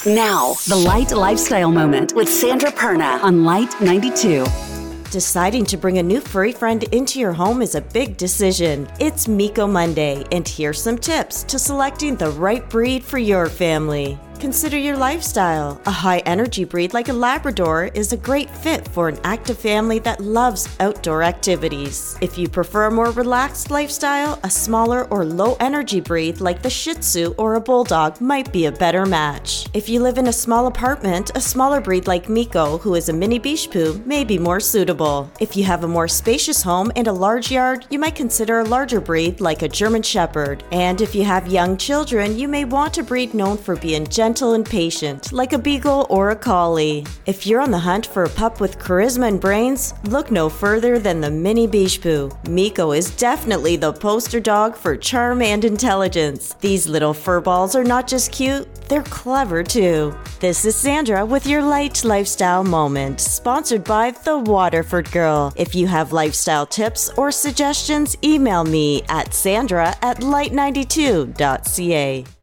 Now, the Light Lifestyle Moment with Sandra Perna on Light 92. Deciding to bring a new furry friend into your home is a big decision. It's Miko Monday, and here's some tips to selecting the right breed for your family. Consider your lifestyle. A high-energy breed like a Labrador is a great fit for an active family that loves outdoor activities. If you prefer a more relaxed lifestyle, a smaller or low-energy breed like the Shih Tzu or a Bulldog might be a better match. If you live in a small apartment, a smaller breed like Miko, who is a mini Biche Poo, may be more suitable. If you have a more spacious home and a large yard, you might consider a larger breed like a German Shepherd. And if you have young children, you may want a breed known for being gentle and patient, like a Beagle or a Collie. If you're on the hunt for a pup with charisma and brains, look no further than the mini Biche Poo. Miko is definitely the poster dog for charm and intelligence. These little furballs are not just cute, they're clever too. This is Sandra with your Light Lifestyle Moment, sponsored by The Waterford Girl. If you have lifestyle tips or suggestions, email me at sandra@light92.ca.